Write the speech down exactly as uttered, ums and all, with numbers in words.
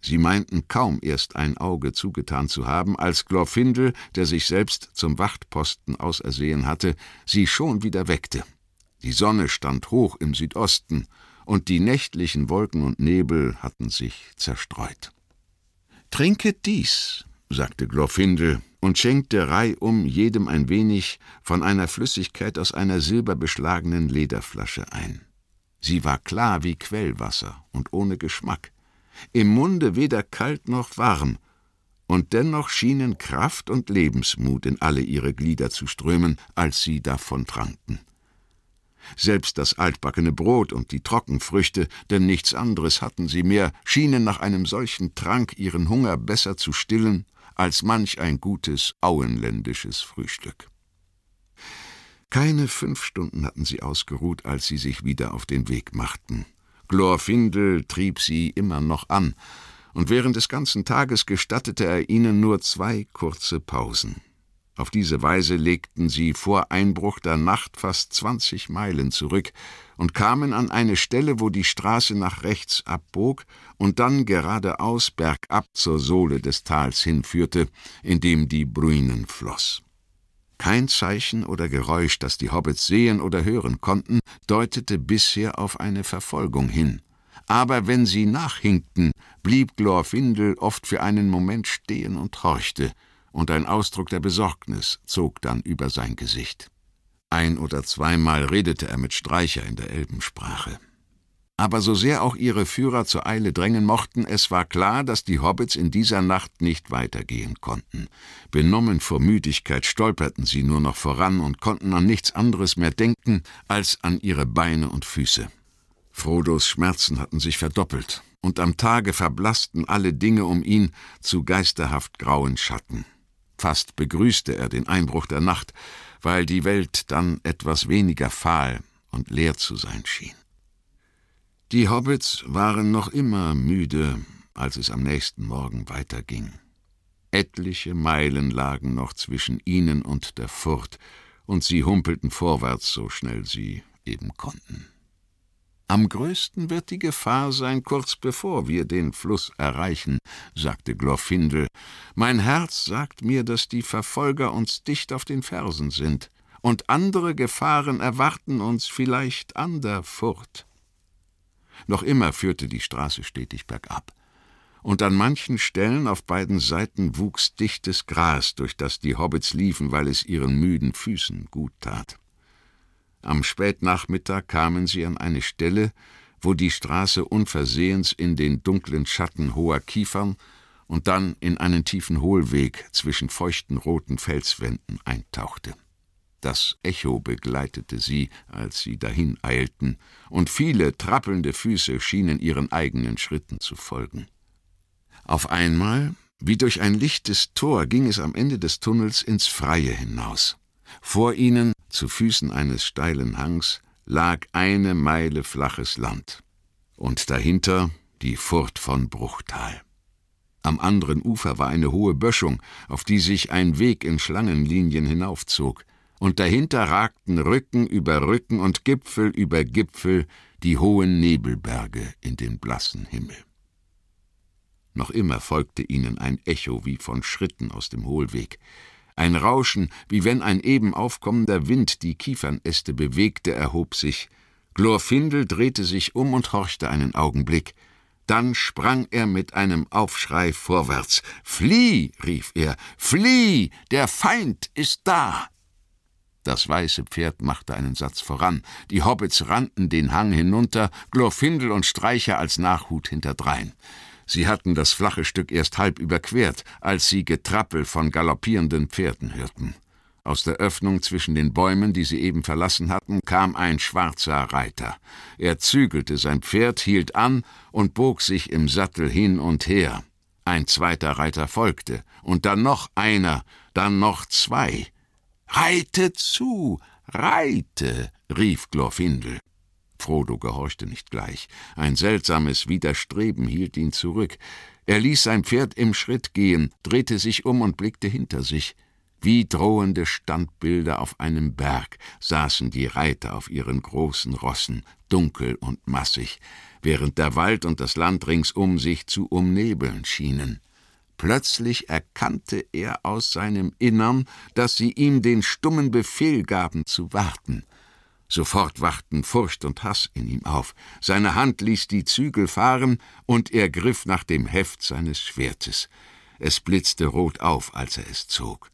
Sie meinten kaum erst ein Auge zugetan zu haben, als Glorfindel, der sich selbst zum Wachtposten ausersehen hatte, sie schon wieder weckte. Die Sonne stand hoch im Südosten, und die nächtlichen Wolken und Nebel hatten sich zerstreut. »Trinket dies«, sagte Glorfindel und schenkte reihum jedem ein wenig von einer Flüssigkeit aus einer silberbeschlagenen Lederflasche ein. Sie war klar wie Quellwasser und ohne Geschmack, im Munde weder kalt noch warm, und dennoch schienen Kraft und Lebensmut in alle ihre Glieder zu strömen, als sie davon tranken. Selbst das altbackene Brot und die Trockenfrüchte, denn nichts anderes hatten sie mehr, schienen nach einem solchen Trank ihren Hunger besser zu stillen als manch ein gutes auenländisches Frühstück. Keine fünf Stunden hatten sie ausgeruht, als sie sich wieder auf den Weg machten. Glorfindel trieb sie immer noch an, und während des ganzen Tages gestattete er ihnen nur zwei kurze Pausen. Auf diese Weise legten sie vor Einbruch der Nacht fast zwanzig Meilen zurück und kamen an eine Stelle, wo die Straße nach rechts abbog und dann geradeaus bergab zur Sohle des Tals hinführte, in dem die Bruinen floss. Kein Zeichen oder Geräusch, das die Hobbits sehen oder hören konnten, deutete bisher auf eine Verfolgung hin. Aber wenn sie nachhinkten, blieb Glorfindel oft für einen Moment stehen und horchte, und ein Ausdruck der Besorgnis zog dann über sein Gesicht. Ein- oder zweimal redete er mit Streicher in der Elbensprache. Aber so sehr auch ihre Führer zur Eile drängen mochten, es war klar, dass die Hobbits in dieser Nacht nicht weitergehen konnten. Benommen vor Müdigkeit stolperten sie nur noch voran und konnten an nichts anderes mehr denken als an ihre Beine und Füße. Frodos Schmerzen hatten sich verdoppelt, und am Tage verblassten alle Dinge um ihn zu geisterhaft grauen Schatten. Fast begrüßte er den Einbruch der Nacht, weil die Welt dann etwas weniger fahl und leer zu sein schien. Die Hobbits waren noch immer müde, als es am nächsten Morgen weiterging. Etliche Meilen lagen noch zwischen ihnen und der Furt, und sie humpelten vorwärts, so schnell sie eben konnten. »Am größten wird die Gefahr sein, kurz bevor wir den Fluss erreichen«, sagte Glorfindel. »Mein Herz sagt mir, dass die Verfolger uns dicht auf den Fersen sind, und andere Gefahren erwarten uns vielleicht an der Furt.« Noch immer führte die Straße stetig bergab, und an manchen Stellen auf beiden Seiten wuchs dichtes Gras, durch das die Hobbits liefen, weil es ihren müden Füßen gut tat. Am Spätnachmittag kamen sie an eine Stelle, wo die Straße unversehens in den dunklen Schatten hoher Kiefern und dann in einen tiefen Hohlweg zwischen feuchten roten Felswänden eintauchte. Das Echo begleitete sie, als sie dahin eilten, und viele trappelnde Füße schienen ihren eigenen Schritten zu folgen. Auf einmal, wie durch ein lichtes Tor, ging es am Ende des Tunnels ins Freie hinaus. Vor ihnen, zu Füßen eines steilen Hangs, lag eine Meile flaches Land, und dahinter die Furt von Bruchtal. Am anderen Ufer war eine hohe Böschung, auf die sich ein Weg in Schlangenlinien hinaufzog, und dahinter ragten Rücken über Rücken und Gipfel über Gipfel die hohen Nebelberge in den blassen Himmel. Noch immer folgte ihnen ein Echo wie von Schritten aus dem Hohlweg. Ein Rauschen, wie wenn ein eben aufkommender Wind die Kiefernäste bewegte, erhob sich. Glorfindel drehte sich um und horchte einen Augenblick. Dann sprang er mit einem Aufschrei vorwärts. »Flieh«, rief er, »flieh, der Feind ist da!« Das weiße Pferd machte einen Satz voran. Die Hobbits rannten den Hang hinunter, Glorfindel und Streicher als Nachhut hinterdrein. Sie hatten das flache Stück erst halb überquert, als sie Getrappel von galoppierenden Pferden hörten. Aus der Öffnung zwischen den Bäumen, die sie eben verlassen hatten, kam ein schwarzer Reiter. Er zügelte sein Pferd, hielt an und bog sich im Sattel hin und her. Ein zweiter Reiter folgte, und dann noch einer, dann noch zwei. »Reite zu, reite«, rief Glorfindel. Frodo gehorchte nicht gleich. Ein seltsames Widerstreben hielt ihn zurück. Er ließ sein Pferd im Schritt gehen, drehte sich um und blickte hinter sich. Wie drohende Standbilder auf einem Berg saßen die Reiter auf ihren großen Rossen, dunkel und massig, während der Wald und das Land ringsum sich zu umnebeln schienen. Plötzlich erkannte er aus seinem Innern, dass sie ihm den stummen Befehl gaben, zu warten. Sofort wachten Furcht und Hass in ihm auf. Seine Hand ließ die Zügel fahren, und er griff nach dem Heft seines Schwertes. Es blitzte rot auf, als er es zog.